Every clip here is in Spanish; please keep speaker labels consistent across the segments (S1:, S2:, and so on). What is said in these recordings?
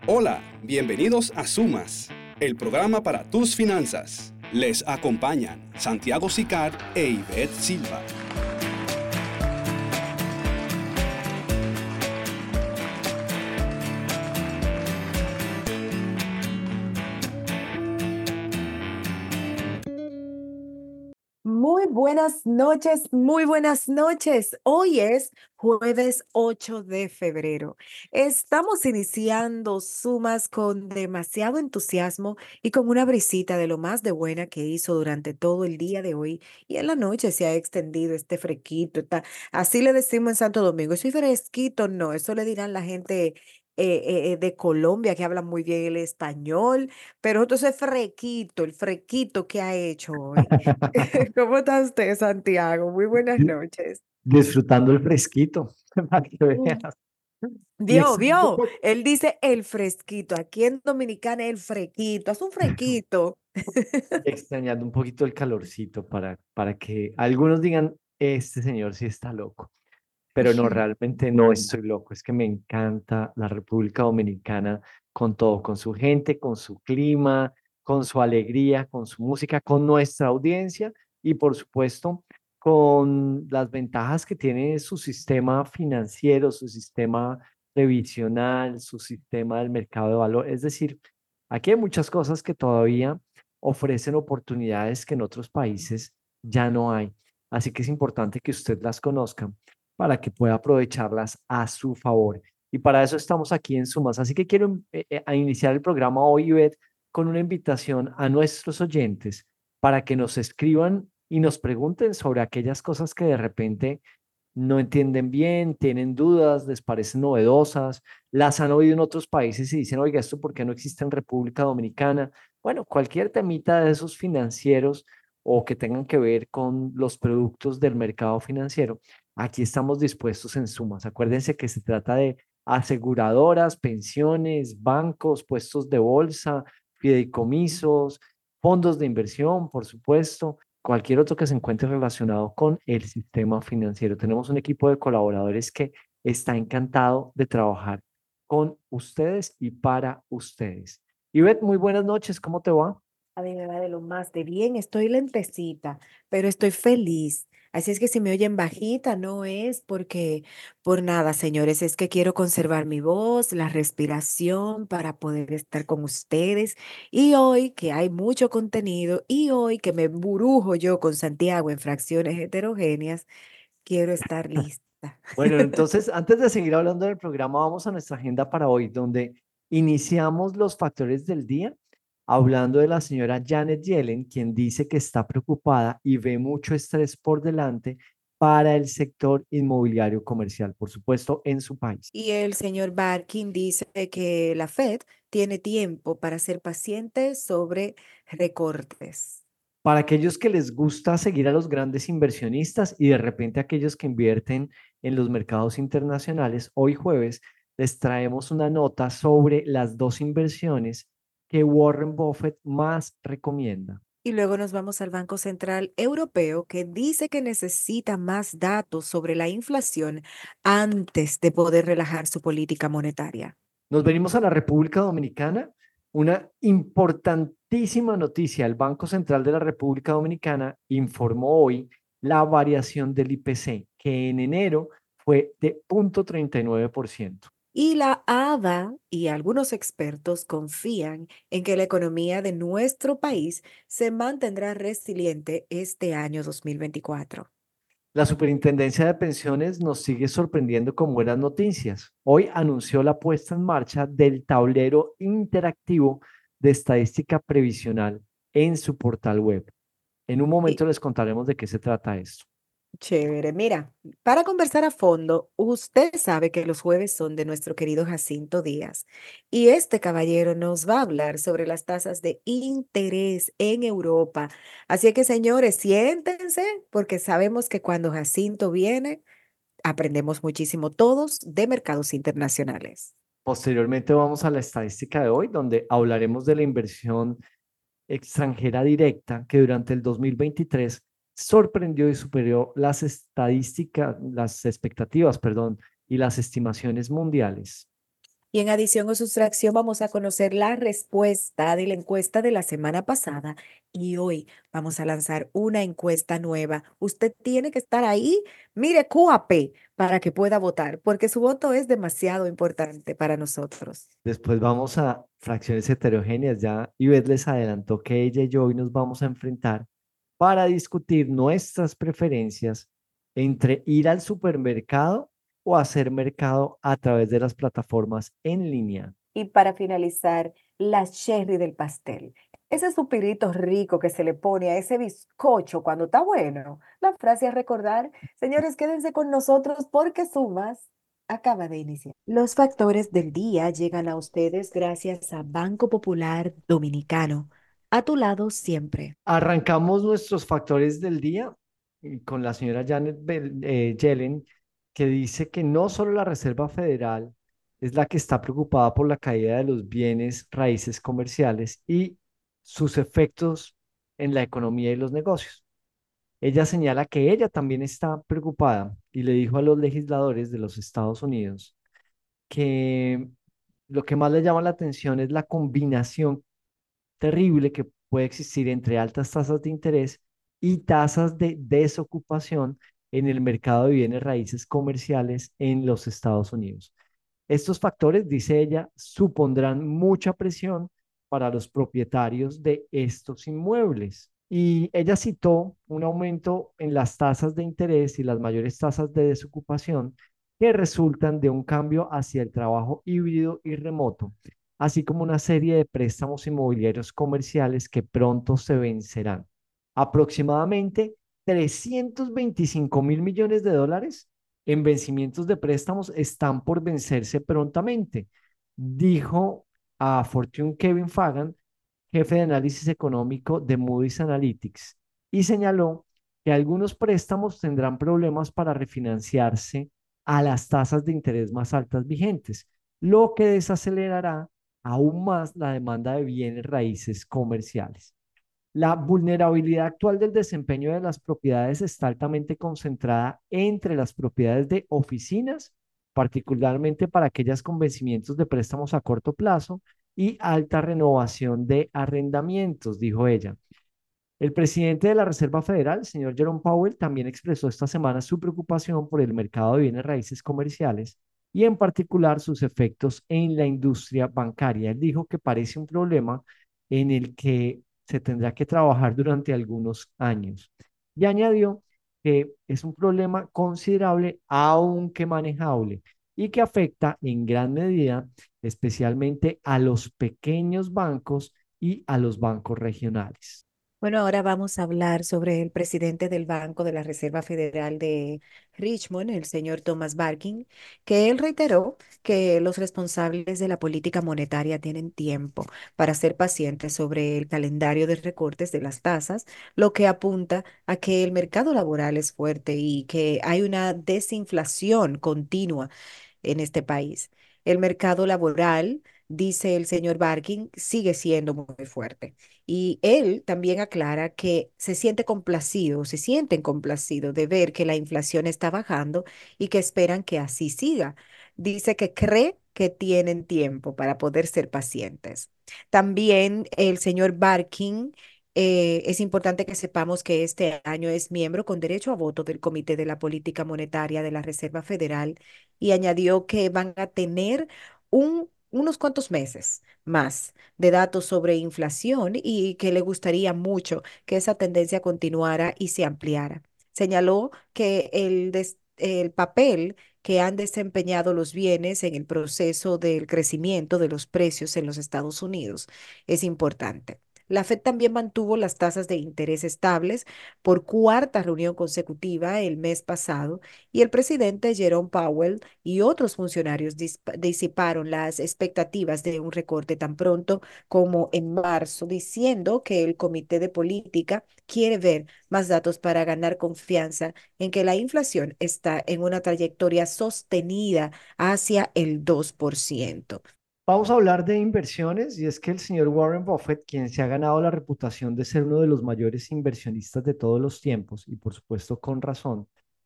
S1: Hola, bienvenidos a Sumas, el programa para tus finanzas. Les acompañan Santiago Sicar e Ivette Silva.
S2: Muy buenas noches, muy buenas noches. Hoy es jueves 8 de febrero. Estamos iniciando Sumas con demasiado entusiasmo y con una brisita de lo más de buena que hizo durante todo el día de hoy. Y en la noche se ha extendido este fresquito. Así le decimos en Santo Domingo. Soy fresquito, no, eso le dirán la gente de Colombia que habla muy bien el español, pero entonces frequito, el frequito que ha hecho hoy. ¿Cómo está usted, Santiago? Muy buenas
S3: Di-
S2: noches.
S3: Disfrutando el fresquito, para que
S2: Mm.
S3: veas. Y
S2: Vio.
S3: extrañando un poco,
S2: Él dice el fresquito. Aquí en Dominicana el frequito. Haz un frequito.
S3: extrañando un poquito el calorcito para que algunos digan, este señor sí está loco. Pero no, realmente no estoy loco. Es que me encanta la República Dominicana con todo, con su gente, con su clima, con su alegría, con su música, con nuestra audiencia y por supuesto con las ventajas que tiene su sistema financiero, su sistema previsional, su sistema del mercado de valor. Es decir, aquí hay muchas cosas que todavía ofrecen oportunidades que en otros países ya no hay. Así que es importante que usted las conozca para que pueda aprovecharlas a su favor. Y para eso estamos aquí en Sumas. Así que quiero a iniciar el programa hoy, Ivette, con una invitación a nuestros oyentes para que nos escriban y nos pregunten sobre aquellas cosas que de repente no entienden bien, tienen dudas, les parecen novedosas, las han oído en otros países y dicen, oiga, ¿esto por qué no existe en República Dominicana? Bueno, cualquier temita de esos financieros o que tengan que ver con los productos del mercado financiero, aquí estamos dispuestos en Sumas. Acuérdense que se trata de aseguradoras, pensiones, bancos, puestos de bolsa, fideicomisos, fondos de inversión, por supuesto, cualquier otro que se encuentre relacionado con el sistema financiero. Tenemos un equipo de colaboradores que está encantado de trabajar con ustedes y para ustedes. Ivette, muy buenas noches, ¿cómo te va?
S2: A mí me va de lo más de bien. Estoy lentecita, pero estoy feliz. Así es que si me oyen bajita, no es porque por nada, señores, es que quiero conservar mi voz, la respiración para poder estar con ustedes. Y hoy que hay mucho contenido y hoy que me burujo yo con Santiago en fracciones heterogéneas, quiero estar lista.
S3: Bueno, entonces, antes de seguir hablando del programa, vamos a nuestra agenda para hoy, donde iniciamos los factores del día, hablando de la señora Janet Yellen, quien dice que está preocupada y ve mucho estrés por delante para el sector inmobiliario comercial, por supuesto, en su país.
S2: Y el señor Barkin dice que la Fed tiene tiempo para ser paciente sobre recortes.
S3: Para aquellos que les gusta seguir a los grandes inversionistas y de repente aquellos que invierten en los mercados internacionales, hoy jueves les traemos una nota sobre las dos inversiones que Warren Buffett más recomienda.
S2: Y luego nos vamos al Banco Central Europeo, que dice que necesita más datos sobre la inflación antes de poder relajar su política monetaria.
S3: Nos venimos a la República Dominicana. Una importantísima noticia. El Banco Central de la República Dominicana informó hoy la variación del IPC, que en enero fue de 0,39%.
S2: Y la ADA y algunos expertos confían en que la economía de nuestro país se mantendrá resiliente este año 2024.
S3: La Superintendencia de Pensiones nos sigue sorprendiendo con buenas noticias. Hoy anunció la puesta en marcha del tablero interactivo de estadística previsional en su portal web. En un momento les contaremos de qué se trata esto.
S2: Chévere, mira, para conversar a fondo, usted sabe que los jueves son de nuestro querido Jacinto Díaz y este caballero nos va a hablar sobre las tasas de interés en Europa. Así que, señores, siéntense porque sabemos que cuando Jacinto viene, aprendemos muchísimo todos de mercados internacionales.
S3: Posteriormente vamos a la estadística de hoy, donde hablaremos de la inversión extranjera directa que durante el 2023 sorprendió y superó las estadísticas, las expectativas, perdón, y las estimaciones mundiales.
S2: Y en adición o sustracción vamos a conocer la respuesta de la encuesta de la semana pasada y hoy vamos a lanzar una encuesta nueva. Usted tiene que estar ahí, mire, QAP, para que pueda votar, porque su voto es demasiado importante para nosotros.
S3: Después vamos a fracciones heterogéneas. Ya Ivette les adelantó que ella y yo hoy nos vamos a enfrentar para discutir nuestras preferencias entre ir al supermercado o hacer mercado a través de las plataformas en línea.
S2: Y para finalizar, la cherry del pastel. Ese suspirito rico que se le pone a ese bizcocho cuando está bueno. La frase a recordar, señores, quédense con nosotros porque Sumas acaba de iniciar. Los factores del día llegan a ustedes gracias a Banco Popular Dominicano. A tu lado siempre.
S3: Arrancamos nuestros factores del día con la señora Yellen, que dice que no solo la Reserva Federal es la que está preocupada por la caída de los bienes raíces comerciales y sus efectos en la economía y los negocios. Ella señala que ella también está preocupada y le dijo a los legisladores de los Estados Unidos que lo que más le llama la atención es la combinación terrible que puede existir entre altas tasas de interés y tasas de desocupación en el mercado de bienes raíces comerciales en los Estados Unidos. Estos factores, dice ella, supondrán mucha presión para los propietarios de estos inmuebles. Y ella citó un aumento en las tasas de interés y las mayores tasas de desocupación que resultan de un cambio hacia el trabajo híbrido y remoto, así como una serie de préstamos inmobiliarios comerciales que pronto se vencerán. Aproximadamente 325.000 millones de dólares en vencimientos de préstamos están por vencerse prontamente, dijo a Fortune Kevin Fagan, jefe de análisis económico de Moody's Analytics, y señaló que algunos préstamos tendrán problemas para refinanciarse a las tasas de interés más altas vigentes, lo que desacelerará aún más la demanda de bienes raíces comerciales. La vulnerabilidad actual del desempeño de las propiedades está altamente concentrada entre las propiedades de oficinas, particularmente para aquellas con vencimientos de préstamos a corto plazo y alta renovación de arrendamientos, dijo ella. El presidente de la Reserva Federal, señor Jerome Powell, también expresó esta semana su preocupación por el mercado de bienes raíces comerciales y en particular sus efectos en la industria bancaria. Él dijo que parece un problema en el que se tendrá que trabajar durante algunos años. Y añadió que es un problema considerable, aunque manejable, y que afecta en gran medida especialmente a los pequeños bancos y a los bancos regionales.
S2: Bueno, ahora vamos a hablar sobre el presidente del Banco de la Reserva Federal de Richmond, el señor Thomas Barkin, que él reiteró que los responsables de la política monetaria tienen tiempo para ser pacientes sobre el calendario de recortes de las tasas, lo que apunta a que el mercado laboral es fuerte y que hay una desinflación continua en este país. El mercado laboral, dice el señor Barkin, sigue siendo muy fuerte. Y él también aclara que se siente complacido, se sienten complacidos de ver que la inflación está bajando y que esperan que así siga. Dice que cree que tienen tiempo para poder ser pacientes. También el señor Barkin, es importante que sepamos que este año es miembro con derecho a voto del Comité de la Política Monetaria de la Reserva Federal y añadió que van a tener unos cuantos meses más de datos sobre inflación y que le gustaría mucho que esa tendencia continuara y se ampliara. Señaló que el papel que han desempeñado los bienes en el proceso del crecimiento de los precios en los Estados Unidos es importante. La Fed también mantuvo las tasas de interés estables por cuarta reunión consecutiva el mes pasado y el presidente Jerome Powell y otros funcionarios disiparon las expectativas de un recorte tan pronto como en marzo, diciendo que el Comité de Política quiere ver más datos para ganar confianza en que la inflación está en una trayectoria sostenida hacia el 2%.
S3: Vamos a hablar de inversiones y es que el señor Warren Buffett, quien se ha ganado la reputación de ser uno de los mayores inversionistas de todos los tiempos y por supuesto con razón,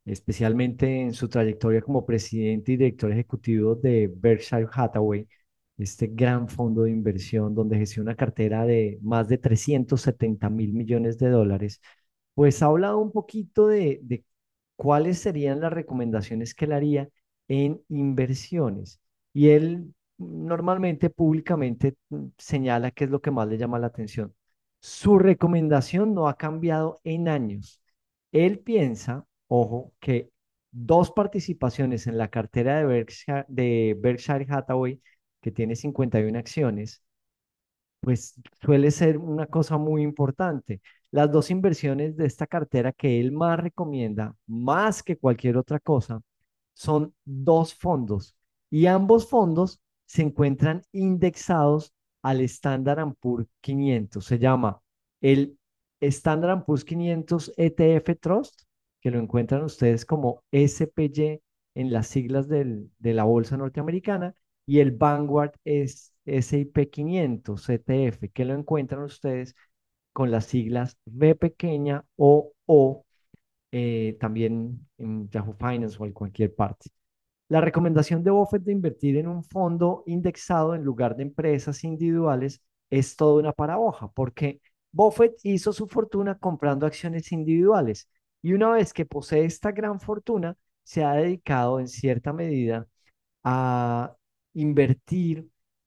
S3: especialmente en su trayectoria como presidente y director ejecutivo de Berkshire Hathaway, este gran fondo de inversión donde gestiona una cartera de más de 370.000 millones de dólares, pues ha hablado un poquito de cuáles serían las recomendaciones que él haría en inversiones. Y él normalmente públicamente señala qué es lo que más le llama la atención. Su recomendación no ha cambiado en años. Él piensa, ojo, que dos participaciones en la cartera de Berkshire Hathaway, que tiene 51 acciones, pues suele ser una cosa muy importante. Las dos inversiones de esta cartera que él más recomienda, más que cualquier otra cosa, son dos fondos y ambos fondos se encuentran indexados al Standard and Poor's 500. Se llama el Standard and Poor's 500 ETF Trust, que lo encuentran ustedes como SPY en las siglas de la bolsa norteamericana, y el Vanguard es S&P 500 ETF, que lo encuentran ustedes con las siglas B pequeña o también en Yahoo Finance o en cualquier parte. La recomendación de Buffett de invertir en un fondo indexado en lugar de empresas individuales es toda una paradoja, porque Buffett hizo su fortuna comprando acciones individuales y una vez que posee esta gran fortuna, se ha dedicado en cierta medida a invertir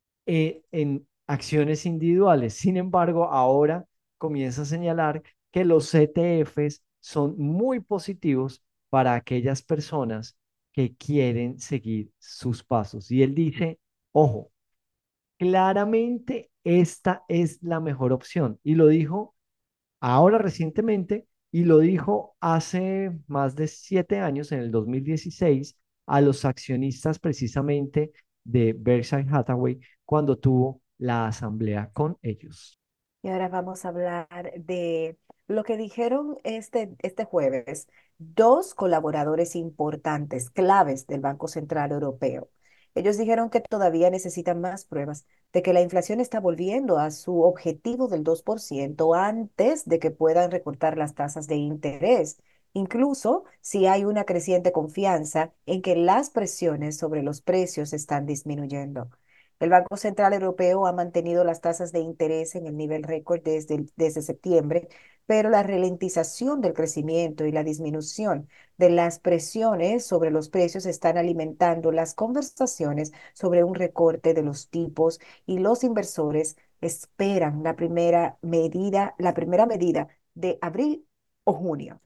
S3: en acciones individuales. Sin embargo, ahora comienza a señalar que los ETFs son muy positivos para aquellas personas que quieren seguir sus pasos. Y él dice, ojo, claramente esta es la mejor opción. Y lo dijo ahora recientemente y lo dijo hace más de 7 años, en el 2016, a los accionistas precisamente de Berkshire Hathaway cuando tuvo la asamblea con ellos.
S2: Y ahora vamos a hablar de lo que dijeron este jueves dos colaboradores importantes, claves del Banco Central Europeo. Ellos dijeron que todavía necesitan más pruebas de que la inflación está volviendo a su objetivo del 2% antes de que puedan recortar las tasas de interés, incluso si hay una creciente confianza en que las presiones sobre los precios están disminuyendo. El Banco Central Europeo ha mantenido las tasas de interés en el nivel récord desde septiembre, pero la ralentización del crecimiento y la disminución de las presiones sobre los precios están alimentando las conversaciones sobre un recorte de los tipos y los inversores esperan la primera medida de abril o junio.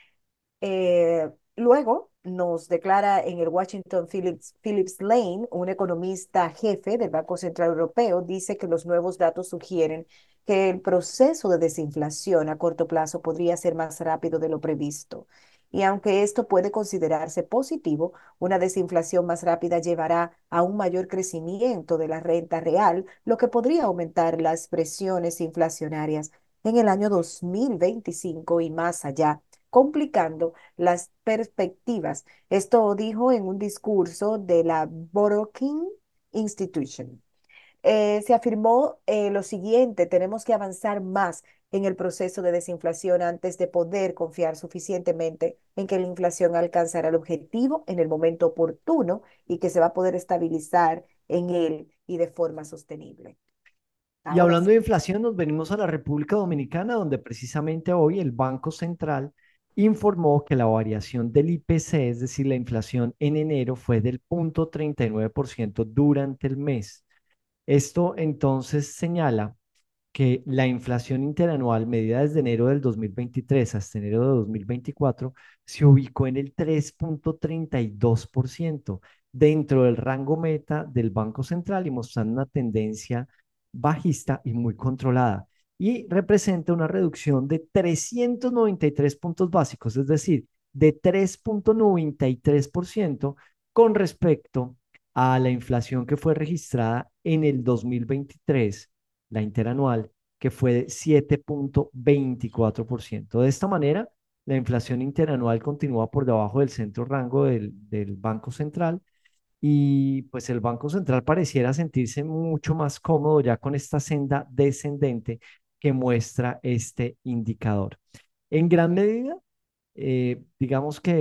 S2: Luego nos declara en el Washington Phillips Lane, un economista jefe del Banco Central Europeo, dice que los nuevos datos sugieren que el proceso de desinflación a corto plazo podría ser más rápido de lo previsto. Y aunque esto puede considerarse positivo, una desinflación más rápida llevará a un mayor crecimiento de la renta real, lo que podría aumentar las presiones inflacionarias en el año 2025 y más allá, complicando las perspectivas. Esto dijo en un discurso de la Brookings Institution. Se afirmó lo siguiente: tenemos que avanzar más en el proceso de desinflación antes de poder confiar suficientemente en que la inflación alcanzará el objetivo en el momento oportuno y que se va a poder estabilizar en él y de forma sostenible.
S3: Y
S2: Ahora
S3: hablando
S2: sí.
S3: de inflación, nos venimos a la República Dominicana, donde precisamente hoy el Banco Central informó que la variación del IPC, es decir, la inflación en enero, fue del 0,39% durante el mes. Esto entonces señala que la inflación interanual medida desde enero del 2023 hasta enero de 2024 se ubicó en el 3,32% dentro del rango meta del Banco Central y mostrando una tendencia bajista y muy controlada. Y representa una reducción de 393 puntos básicos, es decir, de 3,93% con respecto a la inflación que fue registrada en el 2023, la interanual, que fue de 7,24%. De esta manera, la inflación interanual continúa por debajo del centro rango del Banco Central y pues el Banco Central pareciera sentirse mucho más cómodo ya con esta senda descendente que muestra este indicador. En gran medida, digamos que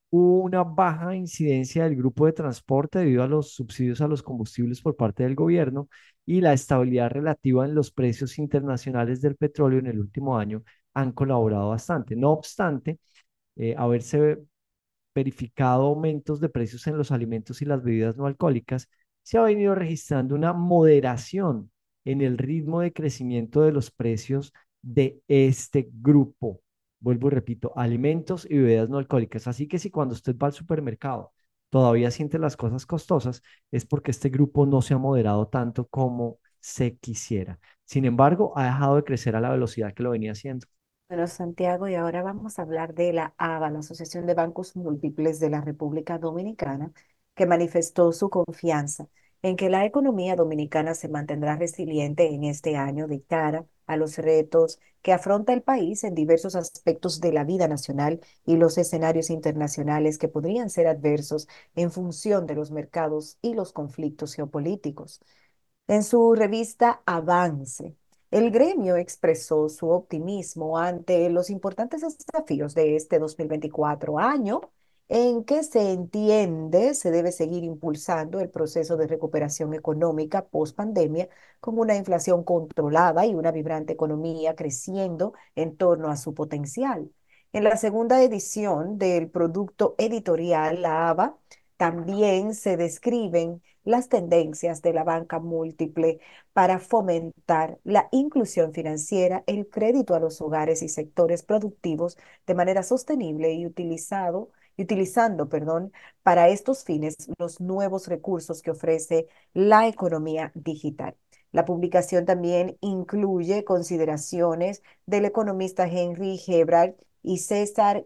S3: hubo una baja incidencia del grupo de transporte debido a los subsidios a los combustibles por parte del gobierno y la estabilidad relativa en los precios internacionales del petróleo en el último año han colaborado bastante. No obstante, haberse verificado aumentos de precios en los alimentos y las bebidas no alcohólicas, se ha venido registrando una moderación en el ritmo de crecimiento de los precios de este grupo. Vuelvo y repito, alimentos y bebidas no alcohólicas. Así que si cuando usted va al supermercado todavía siente las cosas costosas, es porque este grupo no se ha moderado tanto como se quisiera. Sin embargo, ha dejado de crecer a la velocidad que lo venía haciendo.
S2: Bueno, Santiago, y ahora vamos a hablar de la ABA, la Asociación de Bancos Múltiples de la República Dominicana, que manifestó su confianza en que la economía dominicana se mantendrá resiliente en este año de cara a los retos que afronta el país en diversos aspectos de la vida nacional y los escenarios internacionales que podrían ser adversos en función de los mercados y los conflictos geopolíticos. En su revista Avance, el gremio expresó su optimismo ante los importantes desafíos de este 2024 año, en que se entiende se debe seguir impulsando el proceso de recuperación económica post pandemia con una inflación controlada y una vibrante economía creciendo en torno a su potencial. En la segunda edición del producto editorial, la ABA, también se describen las tendencias de la banca múltiple para fomentar la inclusión financiera, el crédito a los hogares y sectores productivos de manera sostenible y utilizando, perdón, para estos fines los nuevos recursos que ofrece la economía digital. La publicación también incluye consideraciones del economista Henry Hebrard y César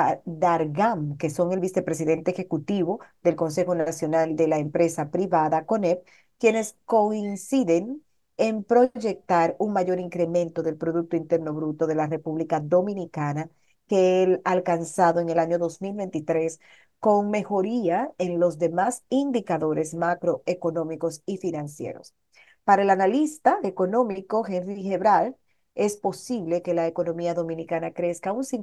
S2: Dargam, que son el vicepresidente ejecutivo del Consejo Nacional de la Empresa Privada, CONEP, quienes coinciden en proyectar un mayor incremento del Producto Interno Bruto de la República Dominicana que el alcanzado en el año 2023, con mejoría en los demás indicadores macroeconómicos y financieros. Para el analista económico Henry Gebral, es posible que la economía dominicana crezca un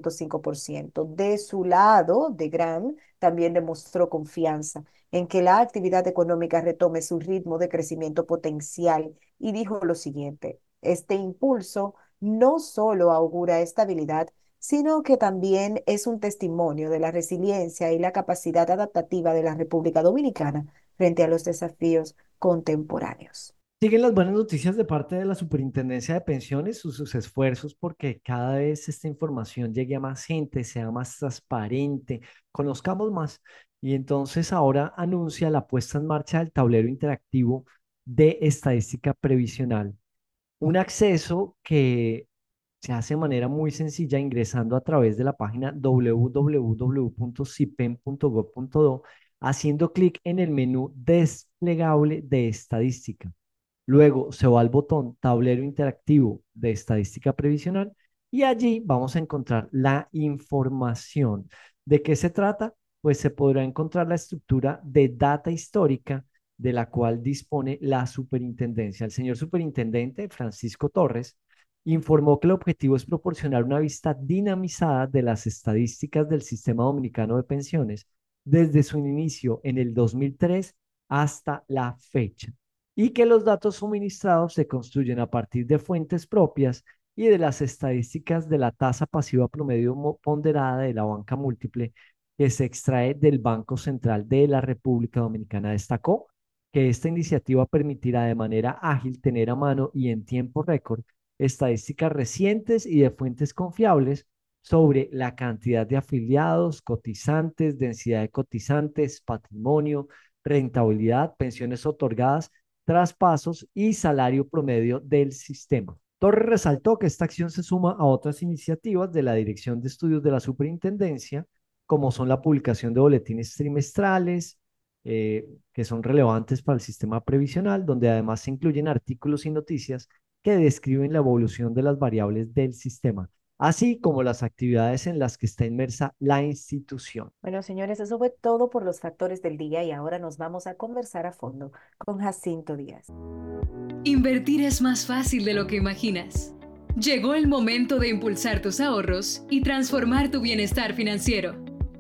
S2: 5.5%. De su lado, de Gran también demostró confianza en que la actividad económica retome su ritmo de crecimiento potencial y dijo lo siguiente: este impulso no solo augura estabilidad, sino que también es un testimonio de la resiliencia y la capacidad adaptativa de la República Dominicana frente a los desafíos contemporáneos.
S3: Siguen las buenas noticias de parte de la Superintendencia de Pensiones, sus esfuerzos porque cada vez esta información llegue a más gente, sea más transparente, conozcamos más. Y entonces ahora anuncia la puesta en marcha del tablero interactivo de estadística previsional, un acceso que se hace de manera muy sencilla ingresando a través de la página www.cipen.gov.do, haciendo clic en el menú desplegable de estadística. Luego se va al botón tablero interactivo de estadística previsional y allí vamos a encontrar la información. ¿De qué se trata? Pues se podrá encontrar la estructura de data histórica de la cual dispone la superintendencia. El señor superintendente Francisco Torres informó que el objetivo es proporcionar una vista dinamizada de las estadísticas del Sistema Dominicano de Pensiones desde su inicio en el 2003 hasta la fecha, y que los datos suministrados se construyen a partir de fuentes propias y de las estadísticas de la tasa pasiva promedio ponderada de la banca múltiple que se extrae del Banco Central de la República Dominicana. Destacó que esta iniciativa permitirá de manera ágil tener a mano y en tiempo récord estadísticas recientes y de fuentes confiables sobre la cantidad de afiliados, cotizantes, densidad de cotizantes, patrimonio, rentabilidad, pensiones otorgadas, traspasos y salario promedio del sistema. Torres resaltó que esta acción se suma a otras iniciativas de la Dirección de Estudios de la Superintendencia, como son la publicación de boletines trimestrales, que son relevantes para el sistema previsional, donde además se incluyen artículos y noticias que describen la evolución de las variables del sistema, así como las actividades en las que está inmersa la institución.
S2: Bueno, señores, eso fue todo por los factores del día y ahora nos vamos a conversar a fondo con Jacinto Díaz.
S4: Invertir es más fácil de lo que imaginas. Llegó el momento de impulsar tus ahorros y transformar tu bienestar financiero.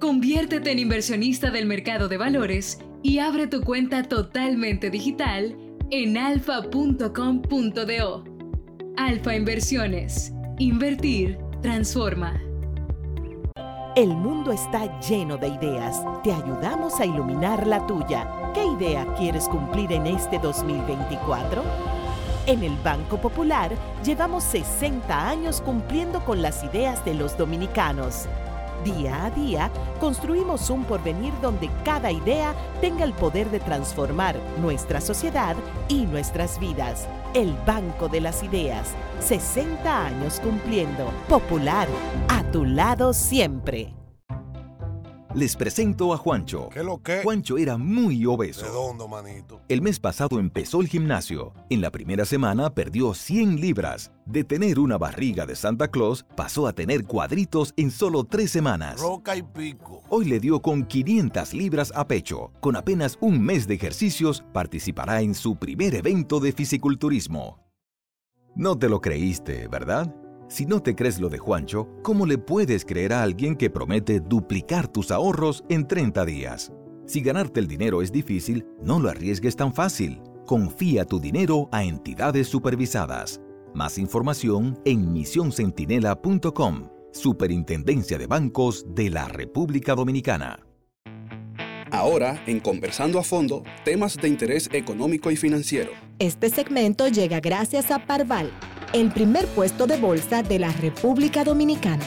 S4: Conviértete en inversionista del mercado de valores y abre tu cuenta totalmente digital en alfa.com.do. Alfa Inversiones. Invertir transforma.
S5: El mundo está lleno de ideas. Te ayudamos a iluminar la tuya. ¿Qué idea quieres cumplir en este 2024? En el Banco Popular llevamos 60 años cumpliendo con las ideas de los dominicanos. Día a día, construimos un porvenir donde cada idea tenga el poder de transformar nuestra sociedad y nuestras vidas. El Banco de las Ideas, 60 años cumpliendo. Popular, a tu lado siempre.
S6: Les presento a Juancho.
S7: ¿Qué lo que?
S6: Juancho era muy obeso.
S7: Redondo, manito.
S6: El mes pasado empezó el gimnasio. En la primera semana perdió 100 libras. De tener una barriga de Santa Claus, pasó a tener cuadritos en solo 3 semanas.
S7: Roca y pico.
S6: Hoy le dio con 500 libras a pecho. Con apenas un mes de ejercicios, participará en su primer evento de fisiculturismo. No te lo creíste, ¿verdad? Si no te crees lo de Juancho, ¿cómo le puedes creer a alguien que promete duplicar tus ahorros en 30 días? Si ganarte el dinero es difícil, no lo arriesgues tan fácil. Confía tu dinero a entidades supervisadas. Más información en misioncentinela.com, Superintendencia de Bancos de la República Dominicana.
S1: Ahora, en Conversando a Fondo, temas de interés económico y financiero.
S8: Este segmento llega gracias a Parval, el primer puesto de bolsa de la República Dominicana.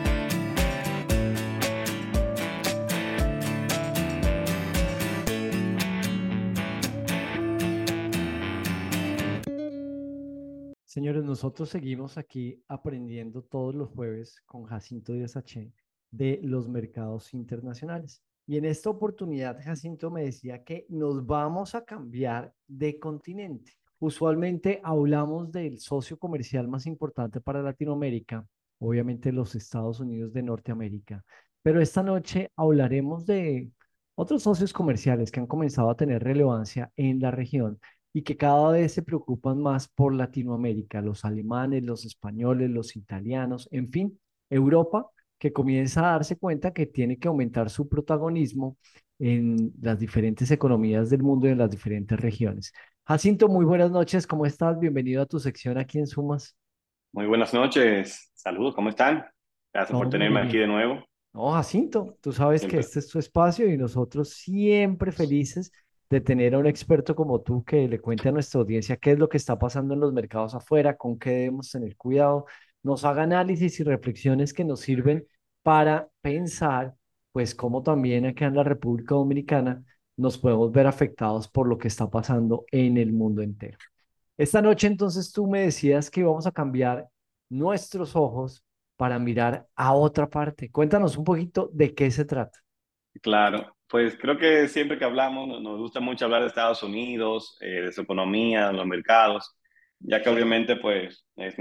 S3: Señores, nosotros seguimos aquí aprendiendo todos los jueves con Jacinto Díaz H de los mercados internacionales. Y en esta oportunidad, Jacinto me decía que nos vamos a cambiar de continente. Usualmente hablamos del socio comercial más importante para Latinoamérica, obviamente los Estados Unidos de Norteamérica, pero esta noche hablaremos de otros socios comerciales que han comenzado a tener relevancia en la región y que cada vez se preocupan más por Latinoamérica, los alemanes, los españoles, los italianos, en fin, Europa, que comienza a darse cuenta que tiene que aumentar su protagonismo en las diferentes economías del mundo y en las diferentes regiones. Jacinto, muy buenas noches, ¿cómo estás? Bienvenido a tu sección aquí en Sumas.
S9: Muy buenas noches, saludos, ¿cómo están? Gracias por
S3: Todo muy
S9: tenerme aquí
S3: bien.
S9: de nuevo.
S3: No, Jacinto, tú sabes que
S9: Siempre.
S3: este es tu espacio y nosotros siempre felices de tener a un experto como tú que le cuente a nuestra audiencia qué es lo que está pasando en los mercados afuera, con qué debemos tener cuidado, nos haga análisis y reflexiones que nos sirven para pensar, pues, cómo también acá en la República Dominicana nos podemos ver afectados por lo que está pasando en el mundo entero. Esta noche entonces tú me decías que íbamos a cambiar nuestros ojos para mirar a otra parte. Cuéntanos un poquito de qué se trata.
S9: Claro, pues creo que siempre que hablamos nos gusta mucho hablar de Estados Unidos, de su economía, los mercados, ya que obviamente pues es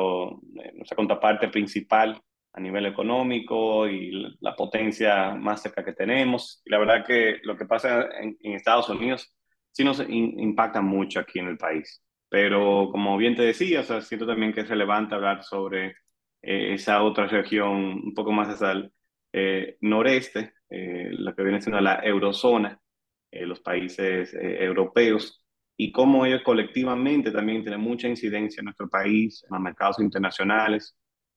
S9: nuestra contraparte principal a nivel económico y la potencia más cerca que tenemos. Y la verdad que lo que pasa en Estados Unidos sí nos impacta mucho aquí en el país. Pero como bien te decía, o sea, siento también que es relevante hablar sobre esa otra región un poco más hacia el noreste, lo que viene siendo la eurozona, los países europeos, y cómo ellos colectivamente también tienen mucha incidencia en nuestro país, en los mercados internacionales,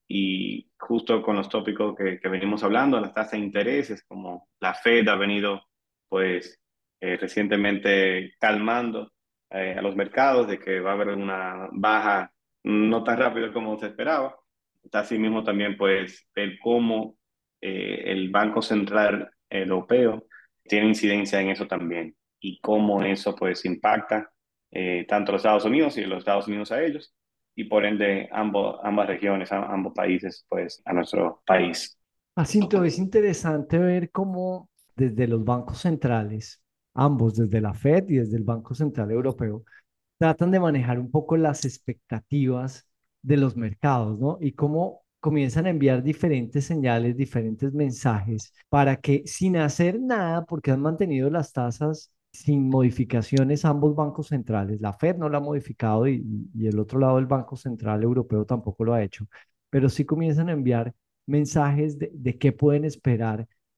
S9: y justo con los tópicos que venimos hablando, las tasas de intereses, como la Fed ha venido pues recientemente calmando a los mercados de que va a haber una baja no tan rápida como se esperaba. Está así mismo también pues el cómo el Banco Central Europeo tiene incidencia en eso también y cómo eso pues impacta tanto a los Estados Unidos y los Estados Unidos a ellos y por ende ambas regiones, ambos países pues a nuestro país.
S3: Jacinto, es interesante ver cómo desde los bancos centrales, ambos, desde la Fed y desde el Banco Central Europeo, tratan de manejar un poco las expectativas de los mercados, ¿no? Y cómo comienzan a enviar diferentes señales, diferentes mensajes para que sin hacer nada, porque han mantenido las tasas sin modificaciones ambos bancos centrales, la Fed no la ha modificado y el otro lado del Banco Central Europeo tampoco lo ha hecho, pero sí comienzan a enviar mensajes de qué pueden esperar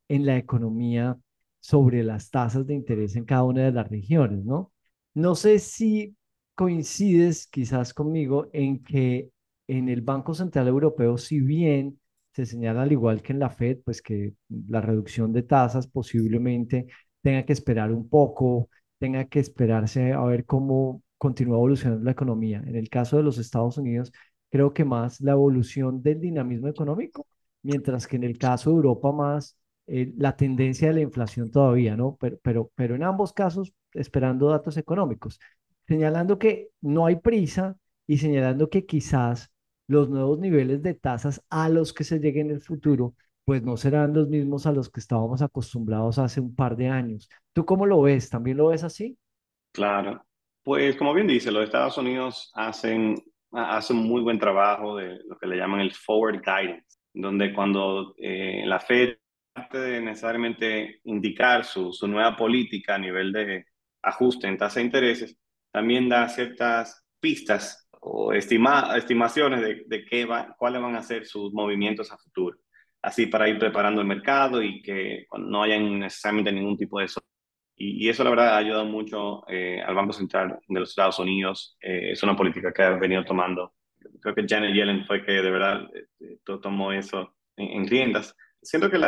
S3: en la economía sobre las tasas de interés en cada una de las regiones, ¿no? No sé si coincides quizás conmigo en que en el Banco Central Europeo, si bien se señala al igual que en la Fed, pues que la reducción de tasas posiblemente tenga que esperar un poco, tenga que esperarse a ver cómo continúa evolucionando la economía. En el caso de los Estados Unidos, creo que más la evolución del dinamismo económico, mientras que en el caso de Europa más la tendencia de la inflación todavía, ¿no? Pero en ambos casos esperando datos económicos, señalando que no hay prisa y señalando que quizás los nuevos niveles de tasas a los que se llegue en el futuro, pues no serán los mismos a los que estábamos acostumbrados hace un par de años. ¿Tú cómo lo ves? ¿También lo ves así?
S9: Claro. Pues como bien dice, los Estados Unidos hacen un muy buen trabajo de lo que le llaman el forward guidance, donde cuando la Fed, parte de necesariamente indicar su nueva política a nivel de ajuste en tasa de intereses, también da ciertas pistas o estimaciones de cuáles van a ser sus movimientos a futuro. Así para ir preparando el mercado y que no haya necesariamente ningún tipo de y eso, la verdad, ha ayudado mucho al Banco Central de los Estados Unidos. Es una política que ha venido tomando. Creo que Janet Yellen fue que de verdad tomó eso en riendas. Siento que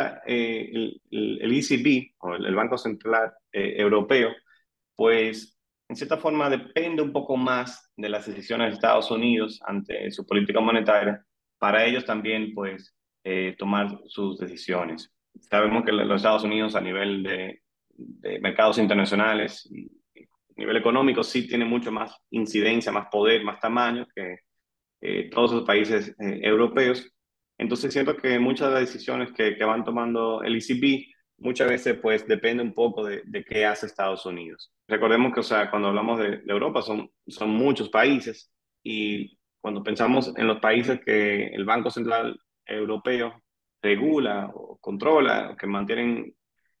S9: el ECB, o el Banco Central Europeo, pues en cierta forma depende un poco más de las decisiones de Estados Unidos ante su política monetaria, para ellos también, pues, tomar sus decisiones. Sabemos que los Estados Unidos a nivel de mercados internacionales y a nivel económico sí tiene mucho más incidencia, más poder, más tamaño que todos los países europeos. Entonces siento que muchas de las decisiones que van tomando el ECB muchas veces pues depende un poco de qué hace Estados Unidos. Recordemos que, o sea, cuando hablamos de Europa son muchos países y cuando pensamos en los países que el Banco Central Europeo regula o controla, o que mantienen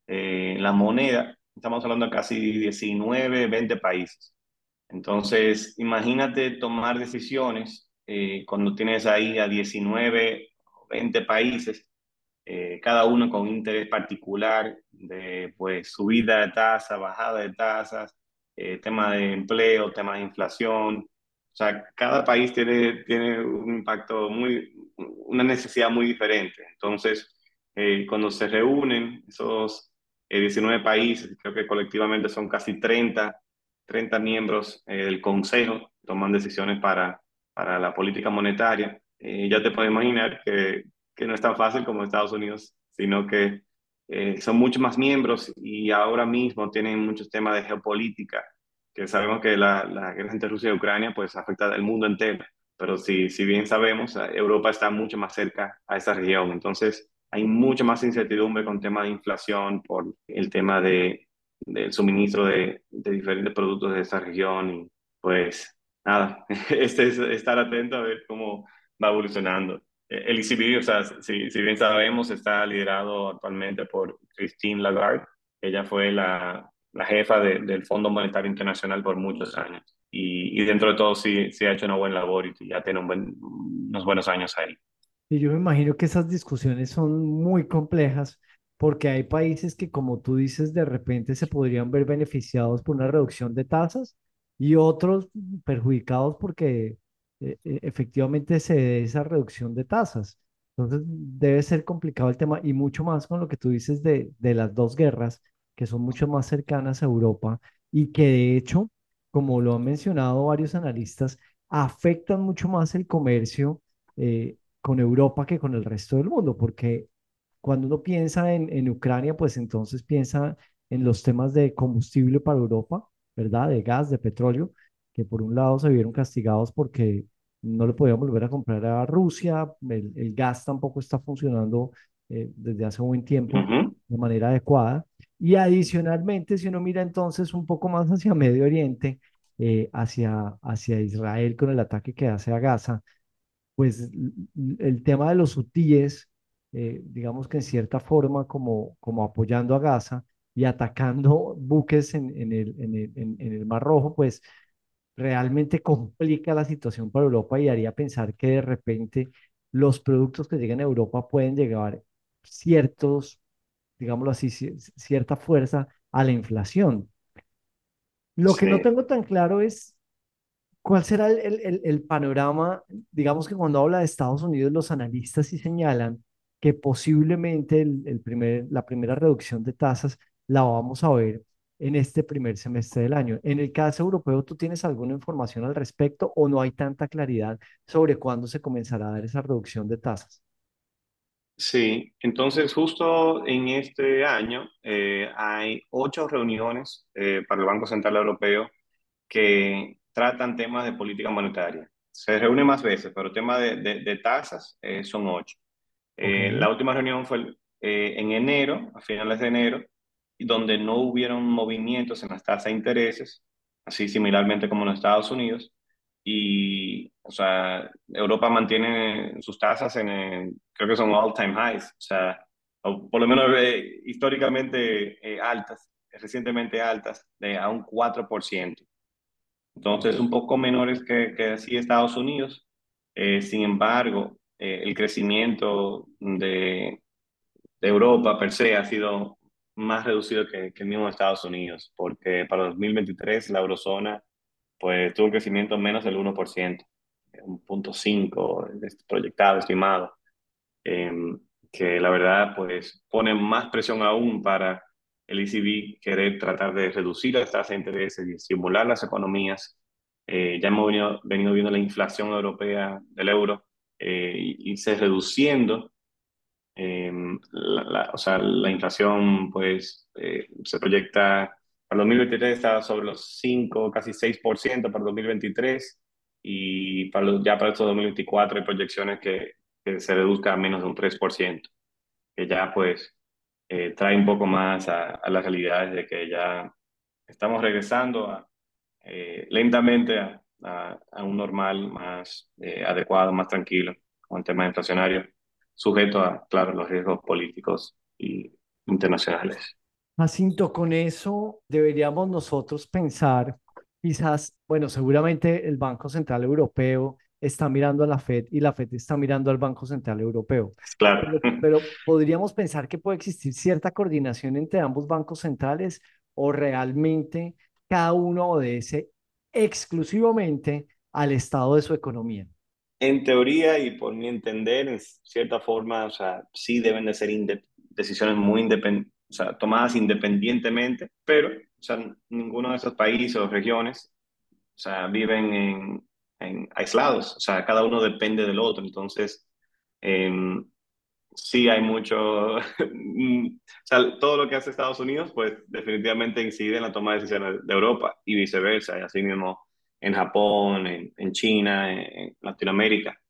S9: la moneda, estamos hablando de casi 19 20 países. Entonces, imagínate tomar decisiones cuando tienes ahí a 19 o 20 países, cada uno con un interés particular de pues, subida de tasas, bajada de tasas, tema de empleo, tema de inflación. O sea, cada país tiene un impacto una necesidad muy diferente. Entonces, cuando se reúnen esos 19 países, creo que colectivamente son casi 30 miembros del Consejo, toman decisiones para la política monetaria. Ya te puedes imaginar que no es tan fácil como Estados Unidos, sino que son muchos más miembros y ahora mismo tienen muchos temas de geopolítica, que sabemos que la guerra entre Rusia y Ucrania pues afecta al mundo entero, pero si bien sabemos, Europa está mucho más cerca a esa región, entonces hay mucha más incertidumbre con temas de inflación por el tema del suministro de diferentes productos de esa región y pues nada, este es estar atento a ver cómo va evolucionando. El ECB, o sea, si bien sabemos, está liderado actualmente por Christine Lagarde. Ella fue la jefa del Fondo Monetario Internacional por muchos años. Y dentro de todo sí ha hecho una buena labor y ya tiene unos buenos años ahí.
S3: Y yo me imagino que esas discusiones son muy complejas porque hay países que, como tú dices, de repente se podrían ver beneficiados por una reducción de tasas y otros perjudicados porque efectivamente se dé esa reducción de tasas. Entonces debe ser complicado el tema y mucho más con lo que tú dices de las dos guerras que son mucho más cercanas a Europa y que de hecho, como lo han mencionado varios analistas, afectan mucho más el comercio. Con Europa que con el resto del mundo, porque cuando uno piensa en Ucrania, pues entonces piensa en los temas de combustible para Europa, ¿verdad? De gas, de petróleo, que por un lado se vieron castigados porque no le podían volver a comprar a Rusia, el gas tampoco está funcionando desde hace un buen tiempo
S9: Ujú.
S3: de manera adecuada. Y adicionalmente, si uno mira entonces un poco más hacia Medio Oriente, hacia Israel con el ataque que hace a Gaza, pues el tema de los hutíes, digamos que en cierta forma como apoyando a Gaza y atacando buques en el Mar Rojo, pues realmente complica la situación para Europa y haría pensar que de repente los productos que llegan a Europa pueden llegar ciertos digámoslo así, cierta fuerza a la inflación. Lo que no
S9: Sí.
S3: tengo tan claro es cuál será el panorama. Digamos que cuando habla de Estados Unidos, los analistas sí señalan que posiblemente la primera reducción de tasas la vamos a ver en este primer semestre del año. En el caso europeo, ¿tú tienes alguna información al respecto o no hay tanta claridad sobre cuándo se comenzará a dar esa reducción de tasas?
S9: Sí, entonces justo en este año hay 8 reuniones para el Banco Central Europeo que tratan temas de política monetaria. Se reúne más veces, pero temas de tasas son 8.
S3: Ok.
S9: La última reunión fue en enero, a finales de enero, y donde no hubieron movimientos en las tasas de intereses, así similarmente como en los Estados Unidos. Y, o sea, Europa mantiene sus tasas creo que son all-time highs, o sea, o por lo menos históricamente altas, recientemente altas, a un 4%. Entonces, un poco menores que así Estados Unidos. Sin embargo, el crecimiento de Europa per se ha sido más reducido que el mismo Estados Unidos, porque para 2023 la eurozona pues tuvo un crecimiento menos del 1%, 1,5 proyectado, estimado, eh, que la verdad pues pone más presión aún para el ECB querer tratar de reducir las tasas de interés y estimular las economías. Ya hemos venido viendo la inflación europea del euro se reduciendo. O sea, la inflación pues se proyecta para 2023 está sobre los 5 casi 6% para 2023 y ya para este 2024 hay proyecciones que se reduzca a menos de un 3%, que ya pues trae un poco más a las realidades de que ya estamos regresando lentamente a un normal más adecuado, más tranquilo con el tema inflacionario, sujeto a, claro, los riesgos políticos y internacionales.
S3: Jacinto, con eso deberíamos nosotros pensar, quizás, bueno, seguramente el Banco Central Europeo está mirando a la Fed y la Fed está mirando al Banco Central Europeo,
S9: Claro.
S3: pero podríamos pensar que puede existir cierta coordinación entre ambos bancos centrales o realmente cada uno obedece exclusivamente al estado de su economía.
S9: En teoría y por mi entender, en cierta forma, o sea, sí deben de ser decisiones muy o sea, tomadas independientemente, pero, o sea, ninguno de esos países o regiones, o sea, viven en aislados, o sea, cada uno depende del otro, entonces, em, sí hay mucho, o sea, todo lo que hace Estados Unidos, pues definitivamente incide en la toma de decisiones de Europa y viceversa, y así mismo en Japón, en China, en Latinoamérica.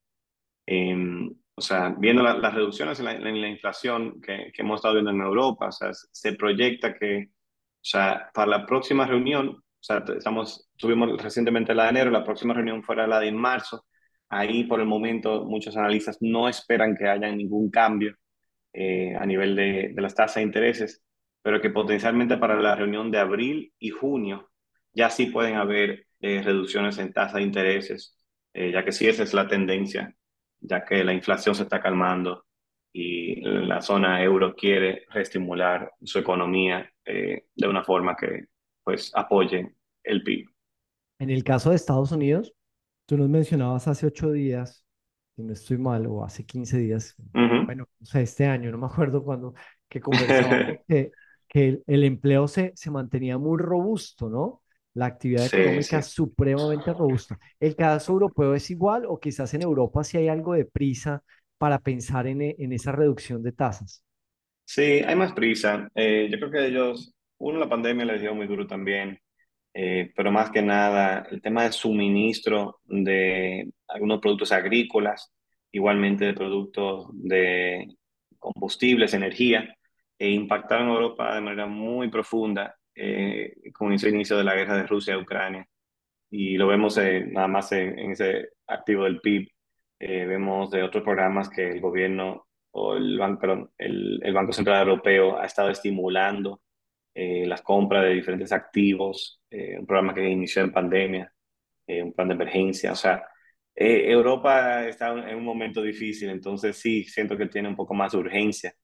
S9: O sea, viendo las reducciones en la inflación que hemos estado viendo en Europa, o sea, se proyecta que, o sea, para la próxima reunión, o sea, tuvimos recientemente la de enero, la próxima reunión fuera la de marzo. Ahí, por el momento, muchos analistas no esperan que haya ningún cambio a nivel de las tasas de intereses, pero que potencialmente para la reunión de abril y junio ya sí pueden haber reducciones en tasas de intereses, ya que sí esa es la tendencia, ya que la inflación se está calmando y la zona euro quiere reestimular su economía de una forma que pues apoye el PIB.
S3: En el caso de Estados Unidos, tú nos mencionabas hace 8 días, si no estoy mal, o hace 15 días,
S9: Ujú.
S3: bueno, o sea, este año, no me acuerdo cuándo, que conversábamos que el empleo se mantenía muy robusto, ¿no? La actividad
S9: Sí,
S3: económica
S9: sí.
S3: supremamente robusta. ¿El caso europeo es igual o quizás en Europa sí hay algo de prisa para pensar en esa reducción de tasas?
S9: Sí, hay más prisa. Yo creo que ellos, uno, la pandemia les dio muy duro también, pero más que nada el tema de suministro de algunos productos agrícolas, igualmente de productos de combustibles, energía, impactaron a Europa de manera muy profunda con ese inicio de la guerra de Rusia a Ucrania. Y lo vemos nada más en ese activo del PIB. Vemos de otros programas que el gobierno o perdón, el Banco Central Europeo ha estado estimulando las compras de diferentes activos, un programa que inició en pandemia, un plan de emergencia. O sea, Europa está en un momento difícil, entonces sí, siento que tiene un poco más de urgencia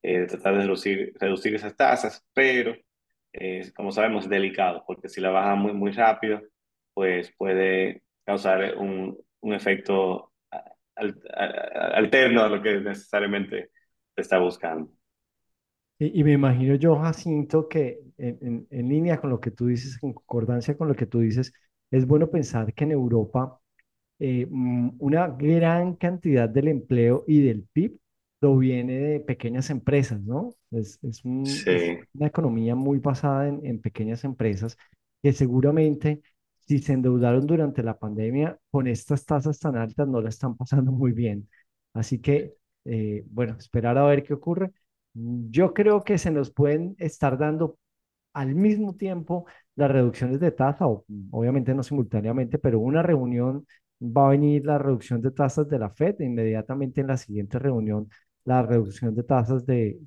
S9: tratar de reducir esas tasas, pero como sabemos es delicado, porque si la baja muy, muy rápido, pues puede causar un efecto alterno a lo que necesariamente se está buscando.
S3: Y me imagino yo, Jacinto, que en línea con lo que tú dices, en concordancia con lo que tú dices, es bueno pensar que en Europa una gran cantidad del empleo y del PIB proviene de pequeñas empresas, ¿no? Es
S9: Sí,
S3: una economía muy basada en pequeñas empresas que seguramente si se endeudaron durante la pandemia con estas tasas tan altas no la están pasando muy bien. Así que, bueno, esperar a ver qué ocurre. Yo creo que se nos pueden estar dando al mismo tiempo las reducciones de tasa, o obviamente no simultáneamente, pero una reunión va a venir la reducción de tasas de la Fed, e inmediatamente en la siguiente reunión la reducción de tasas